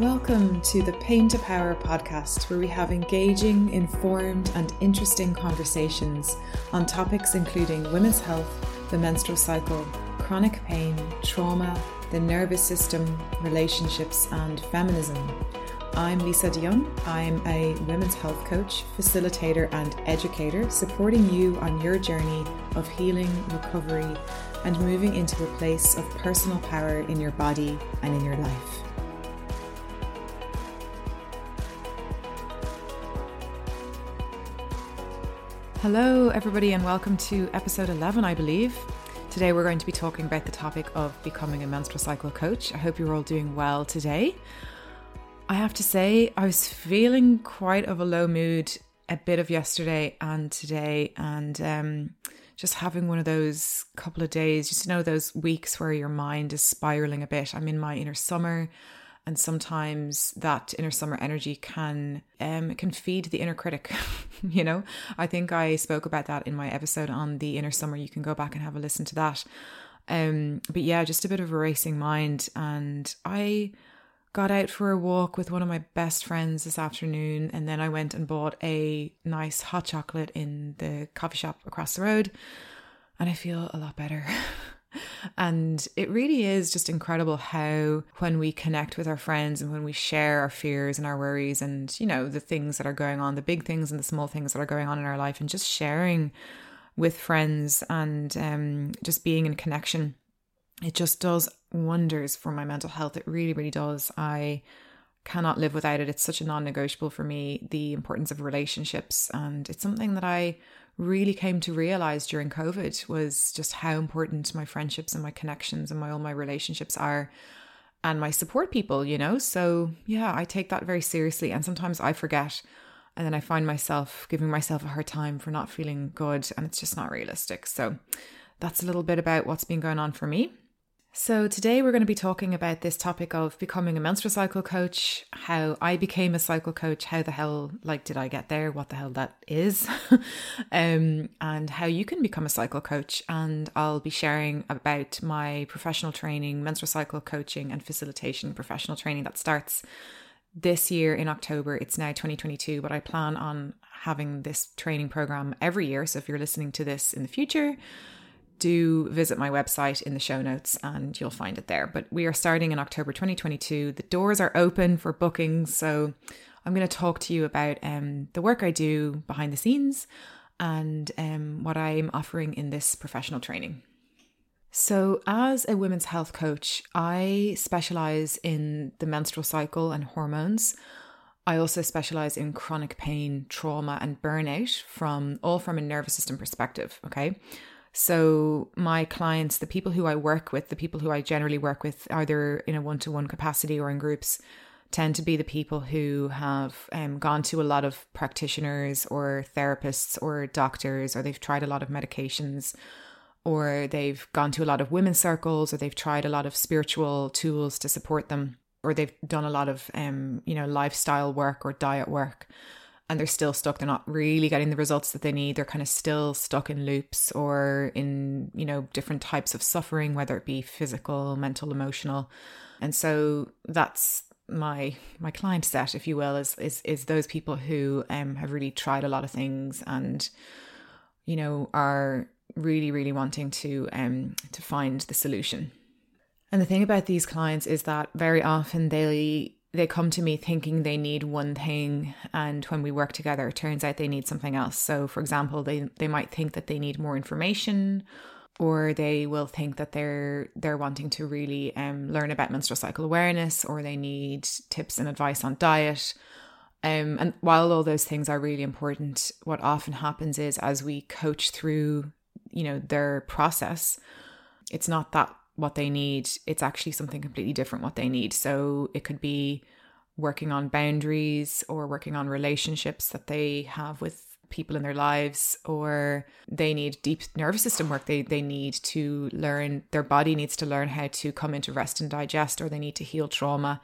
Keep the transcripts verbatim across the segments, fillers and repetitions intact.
Welcome to the Pain to Power podcast, where we have engaging, informed and interesting conversations on topics including women's health, the menstrual cycle, chronic pain, trauma, the nervous system, relationships and feminism. I'm Lisa de Jong. I'm a women's health coach, facilitator and educator, supporting you on your journey of healing, recovery and moving into a place of personal power in your body and in your life. Hello everybody and welcome to episode eleven, I believe. Today we're going to be talking about the topic of becoming a menstrual cycle coach. I hope you're all doing well today. I have to say I was feeling quite of a low mood a bit of yesterday and today, and um, just having one of those couple of days, just you know, those weeks where your mind is spiraling a bit. I'm in my inner summer, and sometimes that inner summer energy can um it can feed the inner critic. You know, I think I spoke about that in my episode on the inner summer. You can go back and have a listen to that. Um, but yeah, just a bit of a racing mind. And I got out for a walk with one of my best friends this afternoon, and then I went and bought a nice hot chocolate in the coffee shop across the road, and I feel a lot better. And it really is just incredible how when we connect with our friends and when we share our fears and our worries and, you know, the things that are going on, the big things and the small things that are going on in our life, and just sharing with friends and um, just being in connection, it just does wonders for my mental health. It really, really does. I cannot live without it. It's such a non-negotiable for me, the importance of relationships. And it's something that I really came to realize during COVID, was just how important my friendships and my connections and my all my relationships are, and my support people, you know. So yeah, I take that very seriously, and sometimes I forget, and then I find myself giving myself a hard time for not feeling good, and it's just not realistic. So that's a little bit about what's been going on for me. So today we're going to be talking about this topic of becoming a menstrual cycle coach, how I became a cycle coach, how the hell, like, did I get there, what the hell that is, um, and how you can become a cycle coach. And I'll be sharing about my professional training, menstrual cycle coaching and facilitation professional training that starts this year in October. It's now twenty twenty-two, but I plan on having this training program every year. So if you're listening to this in the future, do visit my website in the show notes and you'll find it there. But we are starting in October twenty twenty-two. The doors are open for bookings. So I'm going to talk to you about um, the work I do behind the scenes and um, what I'm offering in this professional training. So as a women's health coach, I specialize in the menstrual cycle and hormones. I also specialize in chronic pain, trauma and burnout, from all from a nervous system perspective. Okay. So my clients, the people who I work with, the people who I generally work with, either in a one-to-one capacity or in groups, tend to be the people who have um, gone to a lot of practitioners or therapists or doctors, or they've tried a lot of medications, or they've gone to a lot of women's circles, or they've tried a lot of spiritual tools to support them, or they've done a lot of, um, you know, lifestyle work or diet work. And they're still stuck. They're not really getting the results that they need. They're kind of still stuck in loops or in, you know, different types of suffering, whether it be physical, mental, emotional. And so that's my my client set, if you will, is is is those people who um have really tried a lot of things and, you know, are really, really wanting to um to find the solution. And the thing about these clients is that very often they They come to me thinking they need one thing, and when we work together, it turns out they need something else. So for example, they, they might think that they need more information, or they will think that they're they're wanting to really um, learn about menstrual cycle awareness, or they need tips and advice on diet. Um, and while all those things are really important, what often happens is as we coach through, you know, their process, it's not that what they need, it's actually something completely different what they need. So it could be working on boundaries or working on relationships that they have with people in their lives, or they need deep nervous system work. They they need to learn, their body needs to learn how to come into rest and digest, or they need to heal trauma.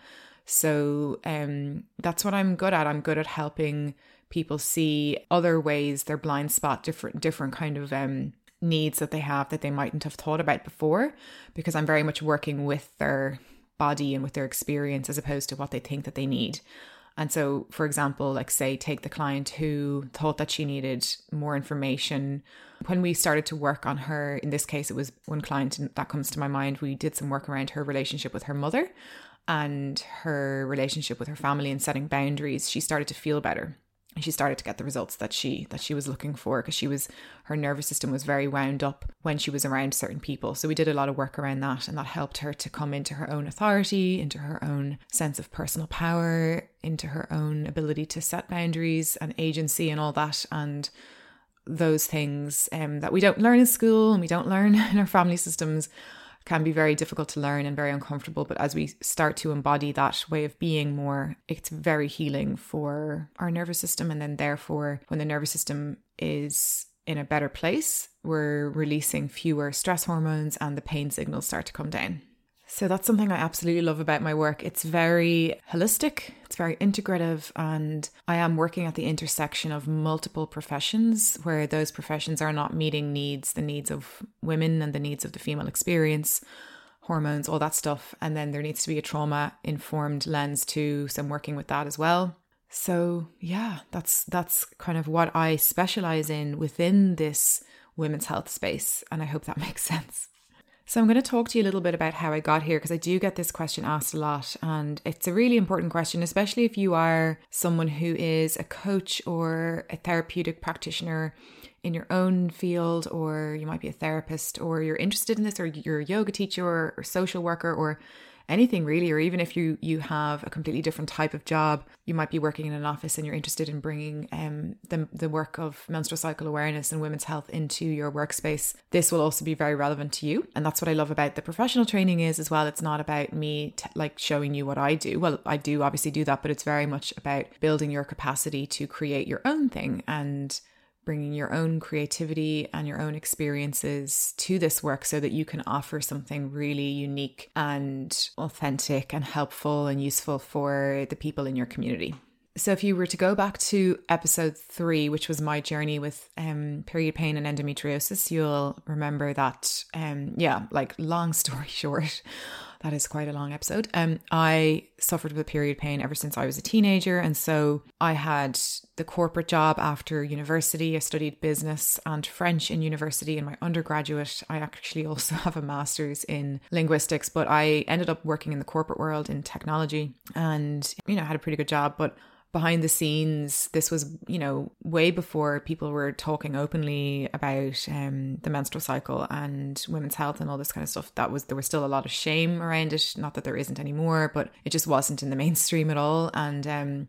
So um, that's what I'm good at. I'm good at helping people see other ways, their blind spot, different different kind of um needs that they have that they mightn't have thought about before, because I'm very much working with their body and with their experience as opposed to what they think that they need. And so, for example, like say, take the client who thought that she needed more information. When we started to work on her, in this case, it was one client that comes to my mind, we did some work around her relationship with her mother and her relationship with her family and setting boundaries. She started to feel better. And she started to get the results that she that she was looking for, because she was her nervous system was very wound up when she was around certain people. So we did a lot of work around that, and that helped her to come into her own authority, into her own sense of personal power, into her own ability to set boundaries and agency and all that. And those things um, that we don't learn in school and we don't learn in our family systems can be very difficult to learn and very uncomfortable. But as we start to embody that way of being more, it's very healing for our nervous system. And then therefore, when the nervous system is in a better place, we're releasing fewer stress hormones and the pain signals start to come down. So that's something I absolutely love about my work. It's very holistic, it's very integrative, and I am working at the intersection of multiple professions where those professions are not meeting needs, the needs of women and the needs of the female experience, hormones, all that stuff. And then there needs to be a trauma-informed lens too, so I'm working with that as well. So yeah, that's that's kind of what I specialize in within this women's health space, and I hope that makes sense. So I'm going to talk to you a little bit about how I got here, because I do get this question asked a lot, and it's a really important question, especially if you are someone who is a coach or a therapeutic practitioner in your own field, or you might be a therapist, or you're interested in this, or you're a yoga teacher or, or social worker or anything really, or even if you you have a completely different type of job, you might be working in an office and you're interested in bringing um the, the work of menstrual cycle awareness and women's health into your workspace. This will also be very relevant to you, and that's what I love about the professional training is as well. It's not about me t- like showing you what I do. Well, I do obviously do that, but it's very much about building your capacity to create your own thing and bringing your own creativity and your own experiences to this work so that you can offer something really unique and authentic and helpful and useful for the people in your community. So if you were to go back to episode three, which was my journey with um, period pain and endometriosis, you'll remember that, um, yeah, like long story short, that is quite a long episode. Um, I suffered with period pain ever since I was a teenager. And so I had the corporate job after university. I studied business and French in university in my undergraduate. I actually also have a master's in linguistics, but I ended up working in the corporate world in technology and, you know, had a pretty good job. But behind the scenes, this was, you know, way before people were talking openly about um, the menstrual cycle and women's health and all this kind of stuff. That was, there was still a lot of shame around it. Not that there isn't anymore, but it just wasn't in the mainstream at all. And um,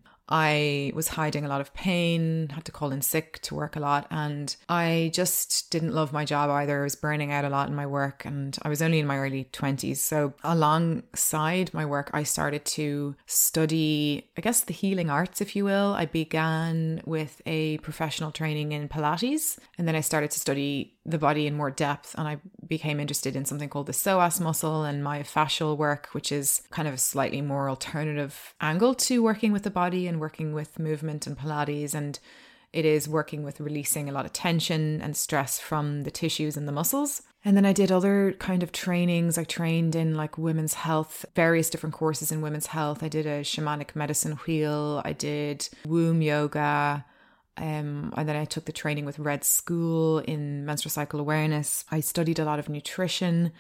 I was hiding a lot of pain, had to call in sick to work a lot. And I just didn't love my job either. I was burning out a lot in my work, and I was only in my early twenties. So alongside my work, I started to study, I guess, the healing arts, if you will. I began with a professional training in Pilates, and then I started to study the body in more depth, and I became interested in something called the psoas muscle and myofascial work, which is kind of a slightly more alternative angle to working with the body and working with movement and Pilates. And it is working with releasing a lot of tension and stress from the tissues and the muscles. And then I did other kind of trainings. I trained in like women's health, various different courses in women's health. I did a shamanic medicine wheel. I did womb yoga. Um, and then I took the training with Red School in menstrual cycle awareness. I studied a lot of nutrition.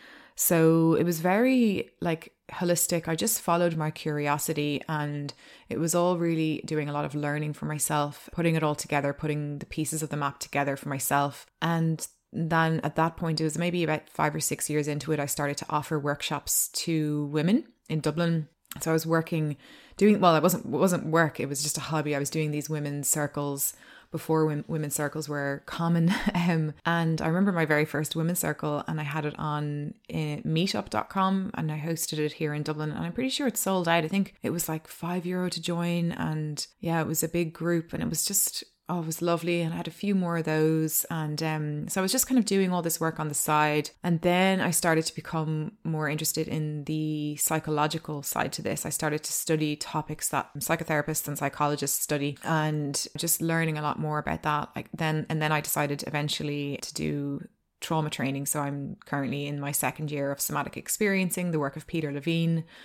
So it was very like holistic. I just followed my curiosity, and it was all really doing a lot of learning for myself, putting it all together, putting the pieces of the map together for myself. And then at that point, it was maybe about five or six years into it, I started to offer workshops to women in Dublin. So I was working, doing, well, it wasn't, it wasn't work. It was just a hobby. I was doing these women's circles before women, women's circles were common. Um, and I remember my very first women's circle, and I had it on uh, meetup dot com, and I hosted it here in Dublin, and I'm pretty sure it sold out. I think it was like five euro to join. And yeah, it was a big group, and it was just, oh, it was lovely. And I had a few more of those. And um, so I was just kind of doing all this work on the side. And then I started to become more interested in the psychological side to this. I started to study topics that psychotherapists and psychologists study, and just learning a lot more about that. Like then, and then I decided eventually to do trauma training. So I'm currently in my second year of somatic experiencing, the work of Peter Levine.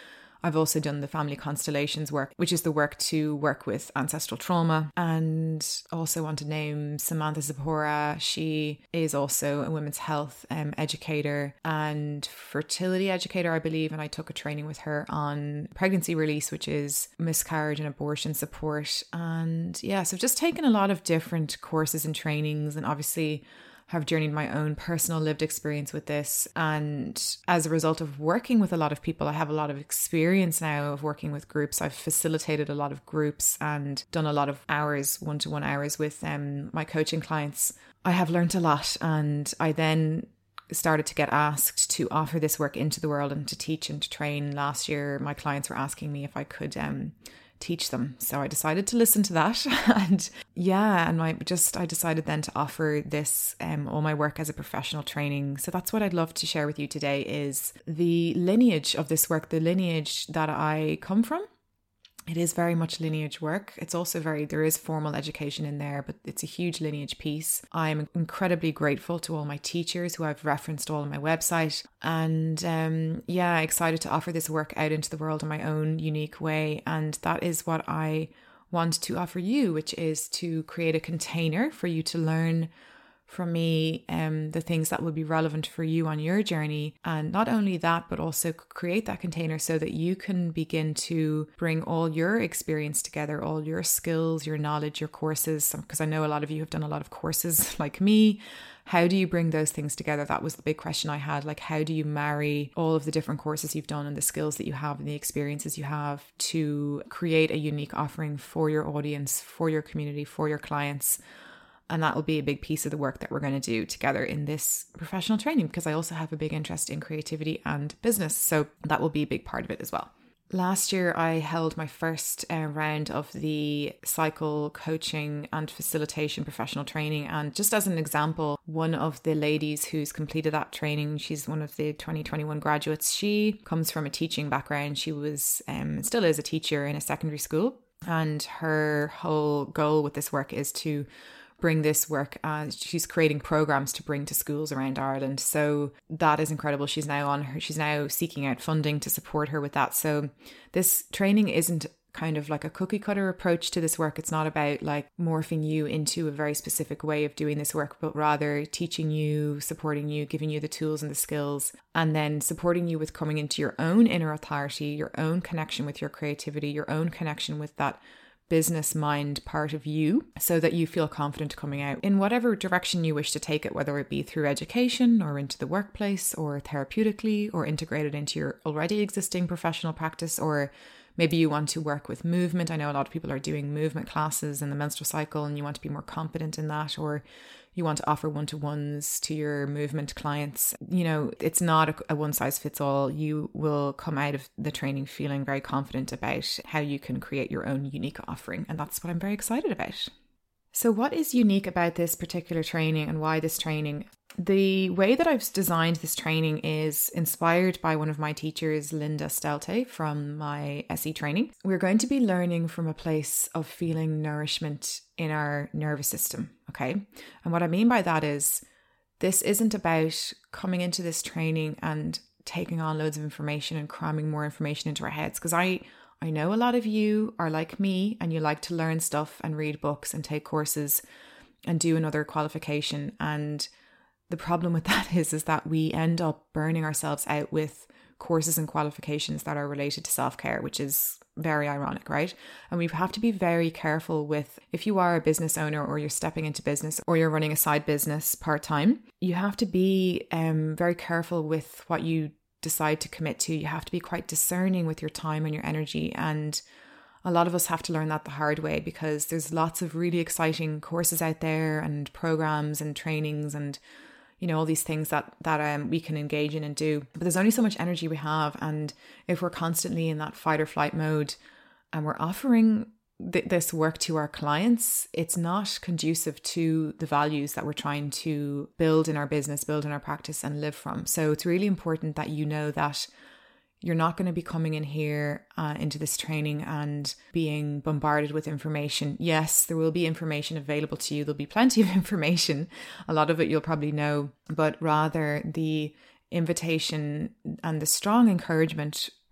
I've also done the family constellations work, which is the work to work with ancestral trauma. And also want to name Samantha Zipporah. She is also a women's health um, educator and fertility educator, I believe. And I took a training with her on pregnancy release, which is miscarriage and abortion support. And yeah, so I've just taken a lot of different courses and trainings, and obviously have journeyed my own personal lived experience with this. And as a result of working with a lot of people, I have a lot of experience now of working with groups. I've facilitated a lot of groups and done a lot of hours, one-to-one hours with um, my coaching clients. I have learned a lot, and I then started to get asked to offer this work into the world and to teach and to train. Last year, my clients were asking me if I could um, teach them. So I decided to listen to that. and yeah, and I just, I decided then to offer this, um, all my work as a professional training. So that's what I'd love to share with you today, is the lineage of this work, the lineage that I come from. It is very much lineage work. It's also very, there is formal education in there, but it's a huge lineage piece. I'm incredibly grateful to all my teachers who I've referenced all on my website. And um, yeah, excited to offer this work out into the world in my own unique way. And that is what I want to offer you, which is to create a container for you to learn from me um, the things that will be relevant for you on your journey. And not only that, but also create that container so that you can begin to bring all your experience together, all your skills, your knowledge, your courses, because I know a lot of you have done a lot of courses like me. How do you bring those things together? That was the big question I had. Like, how do you marry all of the different courses you've done and the skills that you have and the experiences you have to create a unique offering for your audience, for your community, for your clients? And that will be a big piece of the work that we're going to do together in this professional training, because I also have a big interest in creativity and business. So that will be a big part of it as well. Last year, I held my first uh, round of the cycle coaching and facilitation professional training. And just as an example, one of the ladies who's completed that training, she's one of the twenty twenty-one graduates. She comes from a teaching background. She was, um, still is a teacher in a secondary school. And her whole goal with this work is to bring this work, and uh, she's creating programs to bring to schools around Ireland. So that is incredible. She's now on her, she's now seeking out funding to support her with that. So this training isn't kind of like a cookie cutter approach to this work. It's not about like morphing you into a very specific way of doing this work, but rather teaching you, supporting you, giving you the tools and the skills, and then supporting you with coming into your own inner authority, your own connection with your creativity, your own connection with that business mind part of you, so that you feel confident coming out in whatever direction you wish to take it, whether it be through education or into the workplace or therapeutically or integrated into your already existing professional practice, or maybe you want to work with movement. I know a lot of people are doing movement classes in the menstrual cycle and you want to be more competent in that, or you want to offer one-to-ones to your movement clients. You know, it's not a, a one-size-fits-all. You will come out of the training feeling very confident about how you can create your own unique offering. And that's what I'm very excited about. So what is unique about this particular training and why this training? The way that I've designed this training is inspired by one of my teachers, Linda Stelte, from my S E training. We're going to be learning from a place of feeling nourishment in our nervous system, okay? And what I mean by that is this isn't about coming into this training and taking on loads of information and cramming more information into our heads, because I I know a lot of you are like me and you like to learn stuff and read books and take courses and do another qualification. And the problem with that is, is that we end up burning ourselves out with courses and qualifications that are related to self-care, which is very ironic, right? And we have to be very careful with, if you are a business owner or you're stepping into business or you're running a side business part-time, you have to be um, very careful with what you decide to commit to. You have to be quite discerning with your time and your energy. And a lot of us have to learn that the hard way, because there's lots of really exciting courses out there and programs and trainings and, you know, all these things that that um, we can engage in and do. But there's only so much energy we have. And if we're constantly in that fight or flight mode and we're offering th- this work to our clients, it's not conducive to the values that we're trying to build in our business, build in our practice and live from. So it's really important that you know that you're not going to be coming in here uh, into this training and being bombarded with information. Yes, there will be information available to you. There'll be plenty of information. A lot of it you'll probably know, but rather the invitation and the strong encouragement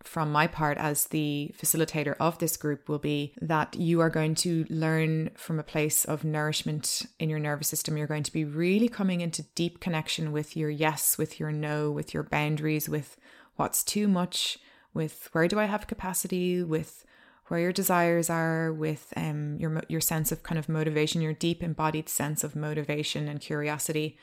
from my part as the facilitator of this group will be that you are going to learn from a place of nourishment in your nervous system. You're going to be really coming into deep connection with your yes, with your no, with your boundaries, with what's too much, with where do I have capacity, with where your desires are, with um your your sense of kind of motivation, your deep embodied sense of motivation and curiosity,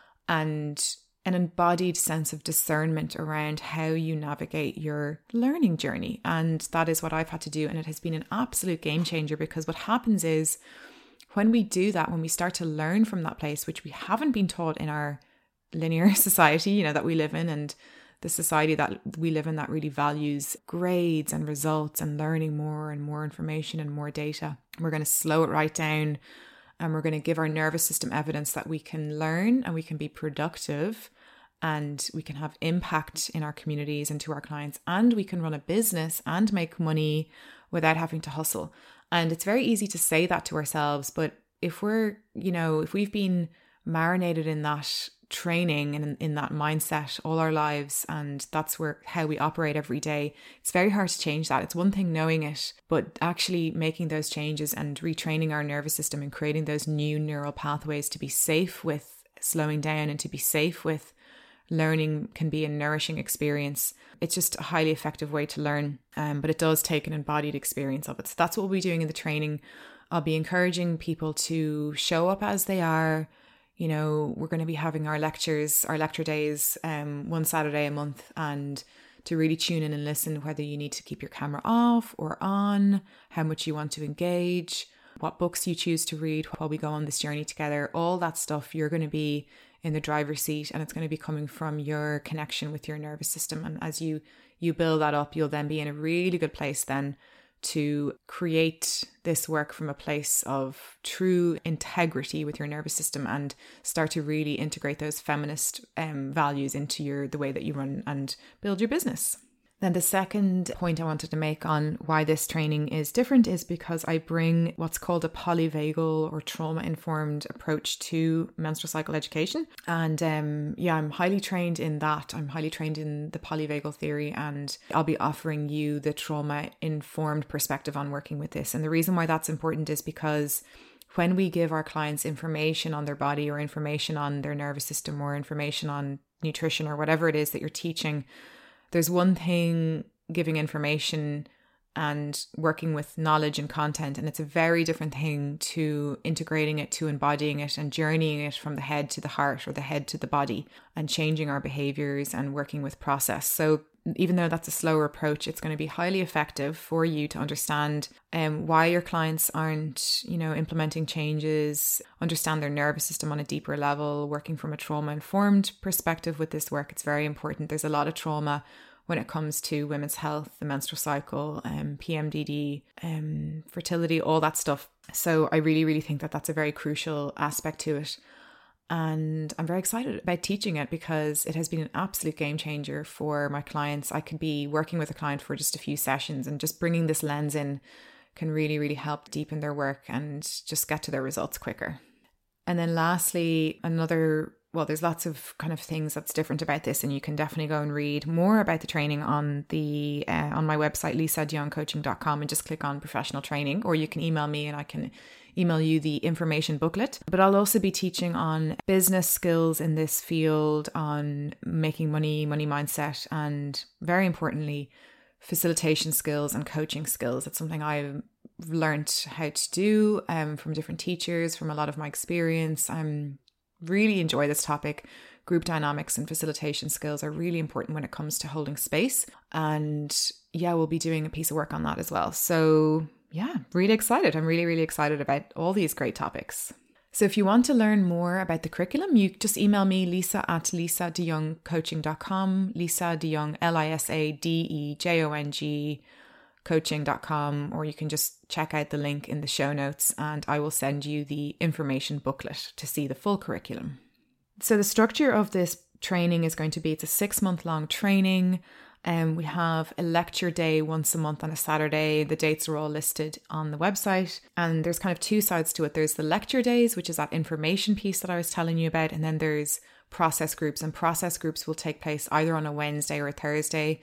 and an embodied sense of discernment around how you navigate your learning journey. And that is what I've had to do. And it has been an absolute game changer, because what happens is when we do that, when we start to learn from that place, which we haven't been taught in our linear society, you know, that we live in, and the society that we live in that really values grades and results and learning more and more information and more data, we're going to slow it right down. And we're going to give our nervous system evidence that we can learn and we can be productive and we can have impact in our communities and to our clients, and we can run a business and make money without having to hustle. And it's very easy to say that to ourselves, but if we're, you know, if we've been marinated in that training and in, in that mindset all our lives, and that's where how we operate every day, it's very hard to change that. It's one thing knowing it, but actually making those changes and retraining our nervous system and creating those new neural pathways to be safe with slowing down and to be safe with learning can be a nourishing experience. It's just a highly effective way to learn, um, but it does take an embodied experience of it. So that's what we'll be doing in the training. I'll be encouraging people to show up as they are. You know, we're going to be having our lectures, our lecture days, um, one Saturday a month, and to really tune in and listen, whether you need to keep your camera off or on, how much you want to engage, what books you choose to read while we go on this journey together, all that stuff. You're going to be in the driver's seat, and it's going to be coming from your connection with your nervous system. And as you, you build that up, you'll then be in a really good place then to create this work from a place of true integrity with your nervous system and start to really integrate those feminist um, values into your the way that you run and build your business. Then the second point I wanted to make on why this training is different is because I bring what's called a polyvagal or trauma-informed approach to menstrual cycle education. And um, yeah, I'm highly trained in that. I'm highly trained in the polyvagal theory, and I'll be offering you the trauma-informed perspective on working with this. And the reason why that's important is because when we give our clients information on their body or information on their nervous system or information on nutrition or whatever it is that you're teaching, there's one thing giving information and working with knowledge and content, and it's a very different thing to integrating it, to embodying it and journeying it from the head to the heart or the head to the body and changing our behaviors and working with process. So even though that's a slower approach, it's going to be highly effective for you to understand um, why your clients aren't, you know, implementing changes, understand their nervous system on a deeper level, working from a trauma-informed perspective with this work. It's very important. There's a lot of trauma when it comes to women's health, the menstrual cycle, um, P M D D, um, fertility, all that stuff. So I really, really think that that's a very crucial aspect to it. And I'm very excited about teaching it because it has been an absolute game changer for my clients. I could be working with a client for just a few sessions, and just bringing this lens in can really, really help deepen their work and just get to their results quicker. And then lastly, another, well, there's lots of kind of things that's different about this, and you can definitely go and read more about the training on the uh, on my website, lisa de jong coaching dot com, and just click on professional training, or you can email me and I can email you the information booklet. But I'll also be teaching on business skills in this field, on making money, money mindset, and very importantly, facilitation skills and coaching skills. It's something I've learned how to do um, from different teachers, from a lot of my experience. I'm really enjoy this topic. Group dynamics and facilitation skills are really important when it comes to holding space. And yeah, we'll be doing a piece of work on that as well. So yeah, really excited. I'm really, really excited about all these great topics. So if you want to learn more about the curriculum, you just email me, lisa at lisa de jong coaching dot com, Lisa de Jong, L I S A D E J O N G, coaching dot com, or you can just check out the link in the show notes and I will send you the information booklet to see the full curriculum. So the structure of this training is going to be, it's a six month long training. And um, we have a lecture day once a month on a Saturday. The dates are all listed on the website. And there's kind of two sides to it. There's the lecture days, which is that information piece that I was telling you about. And then there's process groups. And process groups will take place either on a Wednesday or a Thursday.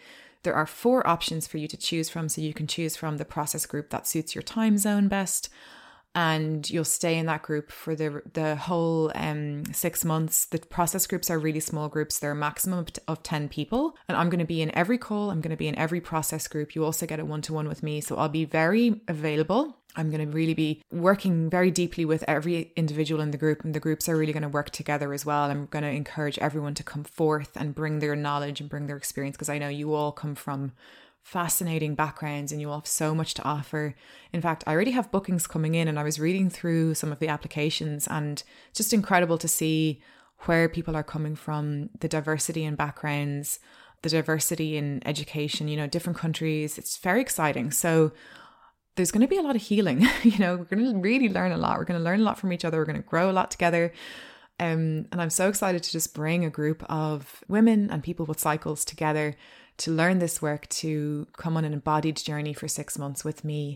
There are four options for you to choose from. So you can choose from the process group that suits your time zone best. And you'll stay in that group for the the whole um, six months. The process groups are really small groups. They're a maximum of, of ten people. And I'm going to be in every call. I'm going to be in every process group. You also get a one-to-one with me. So I'll be very available. I'm going to really be working very deeply with every individual in the group. And the groups are really going to work together as well. I'm going to encourage everyone to come forth and bring their knowledge and bring their experience, because I know you all come from fascinating backgrounds and you all have so much to offer. In fact, I already have bookings coming in, and I was reading through some of the applications, and just incredible to see where people are coming from, the diversity in backgrounds, the diversity in education, you know, different countries. It's very exciting. So there's going to be a lot of healing. You know, we're going to really learn a lot. We're going to learn a lot from each other. We're going to grow a lot together. Um, and I'm so excited to just bring a group of women and people with cycles together to learn this work, to come on an embodied journey for six months with me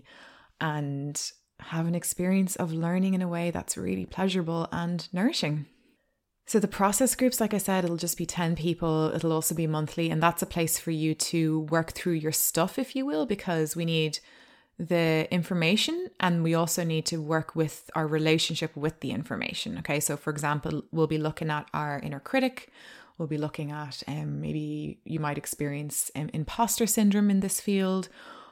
and have an experience of learning in a way that's really pleasurable and nourishing. So the process groups, like I said, it'll just be ten people. It'll also be monthly. And that's a place for you to work through your stuff, if you will, because we need the information and we also need to work with our relationship with the information. Okay, so for example, we'll be looking at our inner critic. We'll be looking at um, maybe you might experience um, imposter syndrome in this field,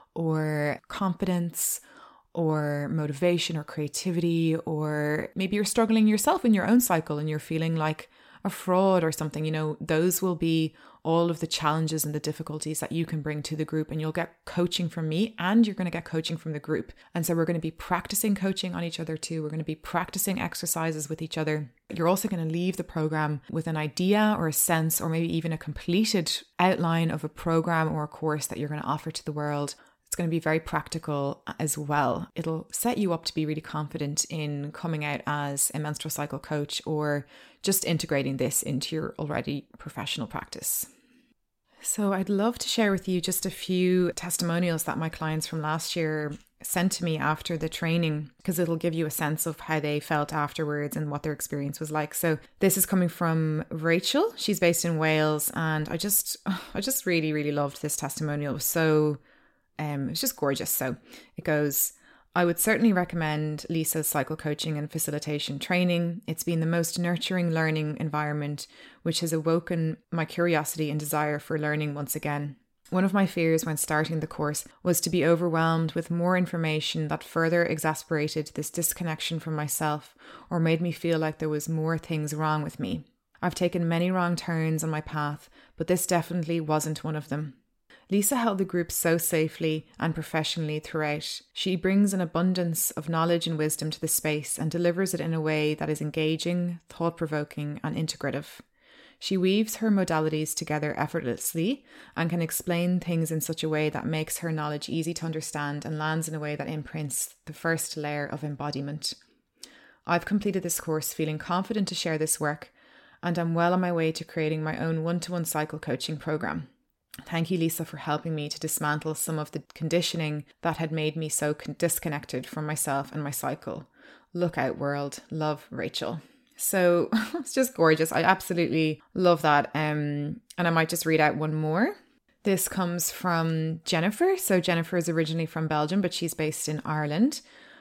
or confidence, or motivation, or creativity, or maybe you're struggling yourself in your own cycle and you're feeling like a fraud or something. You know, those will be all of the challenges and the difficulties that you can bring to the group, and you'll get coaching from me and you're going to get coaching from the group. And so we're going to be practicing coaching on each other too. We're going to be practicing exercises with each other. You're also going to leave the program with an idea or a sense, or maybe even a completed outline of a program or a course that you're going to offer to the world. It's going to be very practical as well. It'll set you up to be really confident in coming out as a menstrual cycle coach, or just integrating this into your already professional practice. So I'd love to share with you just a few testimonials that my clients from last year sent to me after the training, because it'll give you a sense of how they felt afterwards and what their experience was like. So this is coming from Rachel. She's based in Wales, and I just, I just really, really loved this testimonial. It was so, um, it's just gorgeous. So it goes, I would certainly recommend Lisa's cycle coaching and facilitation training. It's been the most nurturing learning environment, which has awoken my curiosity and desire for learning once again. One of my fears when starting the course was to be overwhelmed with more information that further exasperated this disconnection from myself, or made me feel like there was more things wrong with me. I've taken many wrong turns on my path, but this definitely wasn't one of them. Lisa held the group so safely and professionally throughout. She brings an abundance of knowledge and wisdom to the space and delivers it in a way that is engaging, thought-provoking, and integrative. She weaves her modalities together effortlessly and can explain things in such a way that makes her knowledge easy to understand and lands in a way that imprints the first layer of embodiment. I've completed this course feeling confident to share this work, and I'm well on my way to creating my own one-to-one cycle coaching program. Thank you, Lisa, for helping me to dismantle some of the conditioning that had made me so con- disconnected from myself and my cycle. Look out, world. Love, Rachel. So it's just gorgeous. I absolutely love that. Um, and I might just read out one more. This comes from Jennifer. So Jennifer is originally from Belgium, but she's based in Ireland.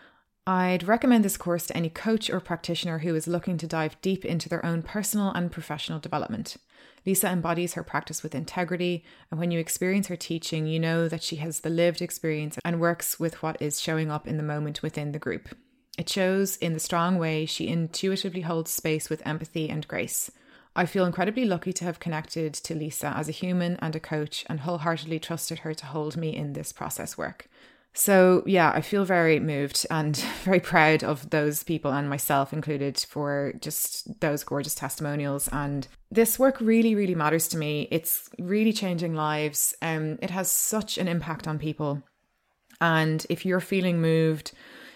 I'd recommend this course to any coach or practitioner who is looking to dive deep into their own personal and professional development. Lisa embodies her practice with integrity, and when you experience her teaching, you know that she has the lived experience and works with what is showing up in the moment within the group. It shows in the strong way she intuitively holds space with empathy and grace. I feel incredibly lucky to have connected to Lisa as a human and a coach, and wholeheartedly trusted her to hold me in this process work. So yeah, I feel very moved and very proud of those people, and myself included, for just those gorgeous testimonials. And this work really, really matters to me. It's really changing lives. Um, it has such an impact on people. And if you're feeling moved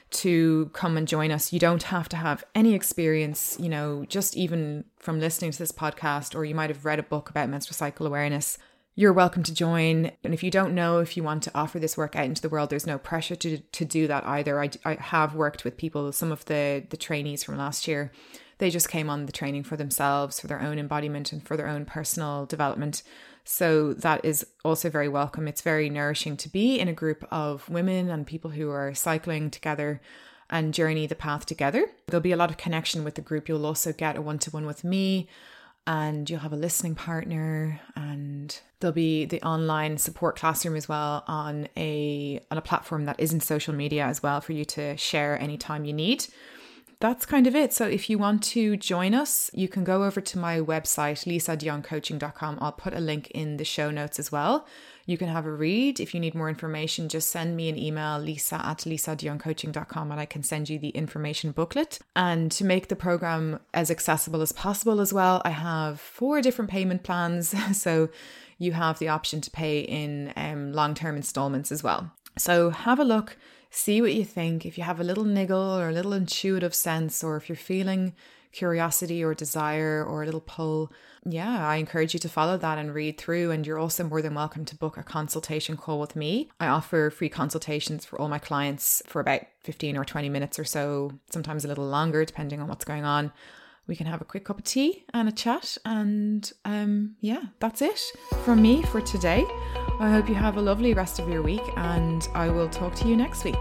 to come and join us, you don't have to have any experience, you know, just even from listening to this podcast, or you might have read a book about menstrual cycle awareness. You're welcome to join. And if you don't know if you want to offer this work out into the world, there's no pressure to to do that either. I, I have worked with people, some of the, the trainees from last year, They just came on the training for themselves, for their own embodiment and for their own personal development. So that is also very welcome. It's very nourishing to be in a group of women and people who are cycling together and journey the path together. There'll be a lot of connection with the group. You'll also get a one-to-one with me, and you'll have a listening partner, and there'll be the online support classroom as well on a on a platform that isn't social media as well, for you to share anytime you need. That's kind of it. So if you want to join us, you can go over to my website, lisa de jong coaching dot com. I'll put a link in the show notes as well. You can have a read. If you need more information, just send me an email, lisa at lisa de jong coaching dot com, and I can send you the information booklet. And to make the program as accessible as possible as well, I have four different payment plans. So you have the option to pay in um, long-term installments as well. So have a look. See what you think. If you have a little niggle or a little intuitive sense, or if you're feeling curiosity or desire or a little pull, yeah, I encourage you to follow that and read through. And you're also more than welcome to book a consultation call with me. I offer free consultations for all my clients for about fifteen or twenty minutes or so, sometimes a little longer, depending on what's going on. We can have a quick cup of tea and a chat. And um, yeah, that's it from me for today. I hope you have a lovely rest of your week, and I will talk to you next week.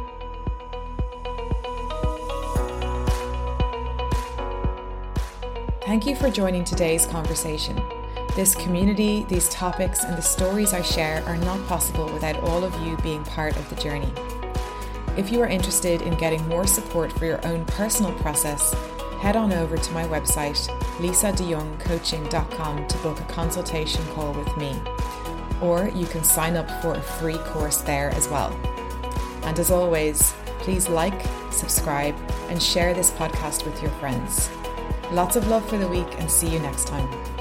Thank you for joining today's conversation. This community, these topics, and the stories I share are not possible without all of you being part of the journey. If you are interested in getting more support for your own personal process, head on over to my website, lisa de jong coaching dot com, to book a consultation call with me. Or you can sign up for a free course there as well. And as always, please like, subscribe, and share this podcast with your friends. Lots of love for the week, and see you next time.